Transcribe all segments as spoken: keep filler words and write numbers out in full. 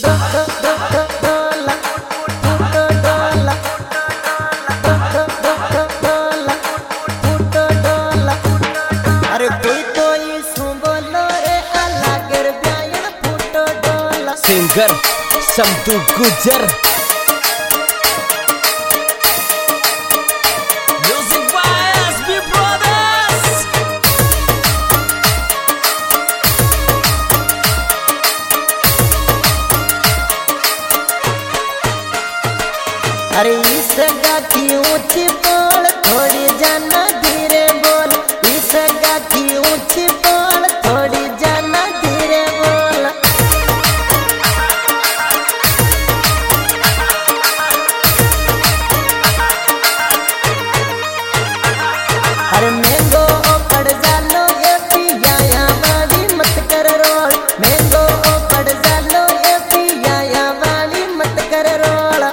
Singer समतू गुजर music by SB brothers. अरे इस गाठी ऊंची बोल थोड़ी जाना धीरे बोल, इस गाठी ऊंची बोल थोड़ी जाना धीरे बोल। अरे मैंगो पड़ जालो ये पिया या वाली मत कर रोल, मैंगो पड़ जालो ये पिया या वाली मत कर रोल।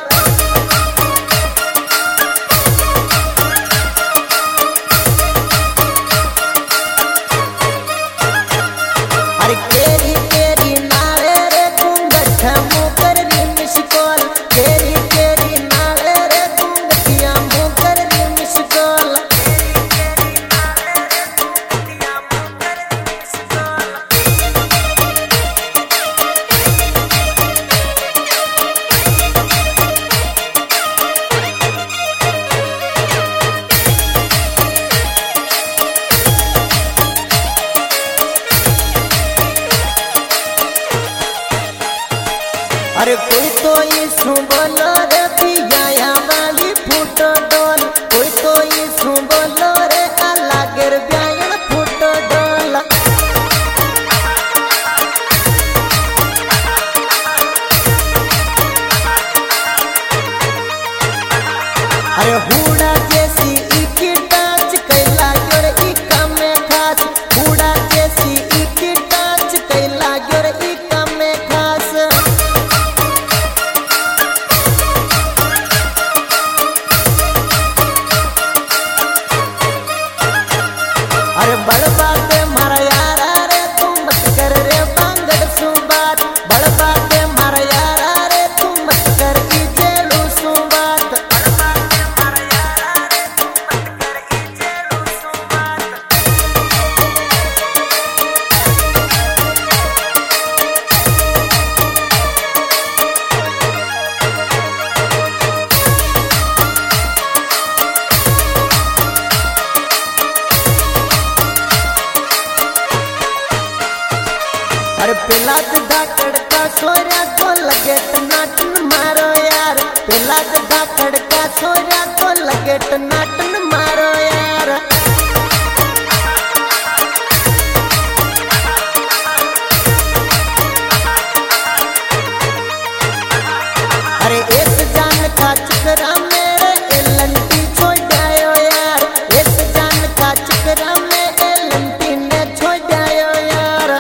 अरे केरी केरी नारे रे घूंघट मुँह कर री मिसकॉल, केरी केरी नारे रे घूंघटिया मुँह कर री मिसकॉल। अरे कोई तो यीशु बोलो रे पिया या वाली फूटो डोल, कोई तो यीशु बोलो रे अल्लाह गिर ब्यायन फूटो डोल। अरे हुड़ा जैसी इकी टाच कैला गिर इका में खास, हुड़ा जैसी इकी टाच कैला गिर इका में खास। अरे बड़बा के मारा यारा रे तू मत कर रे बांगड़ सु बात, बड़बा के मारा यारा रे तू मत कर की जेलू सु बात। अरे पेला धाकड़ का सोरा को लगे टनाटन मारो यार, पेला धाकड़ का सोरा को लगे टनाटन मारो यार। अरे एक जान का चक्रा मेरे एलंटी छोड़ जायो यार, एक जान का चक्रा में एलंटी ने छोड़ जायो यार।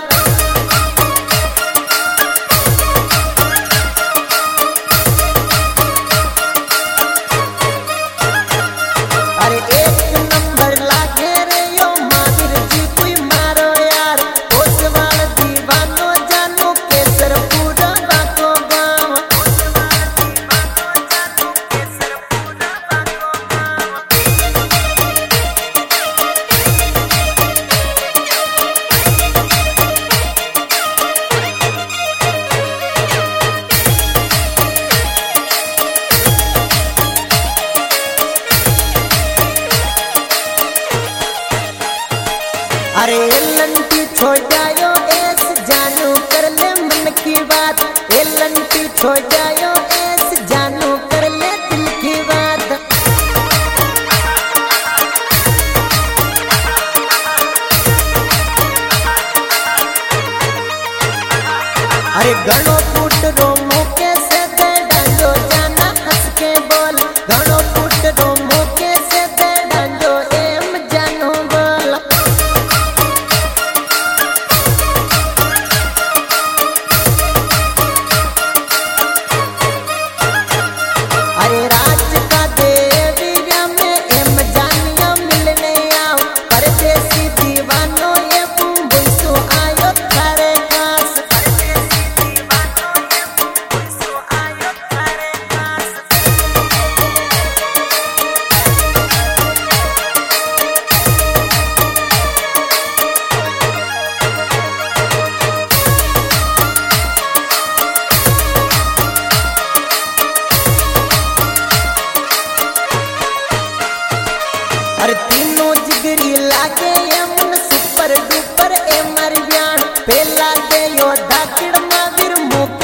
अरे एक नंबर लागे रे यो महावीर जी कोई मारो यार, ओसवाल दीवानो जानो केसर पूरा बाको गाँव। अरे एलंटी छोड़ जायो ऐस जानू कर ले मन की बात, एलंटी छोड़ जायो ऐस जानू कर ले दिल की बात। अरे घणो फूट रोमो कैसे दे डांजो जाना हंस के बोल, घणो फूट रोमो कैसे दे डांजो एम जानू बोल। अरे राज का देवीरा में एम जानिया मिलने आओ, परदेसी दीवानो ये बुंबुसु आयो थारे खास। योद्धा किड़ महावीर मुख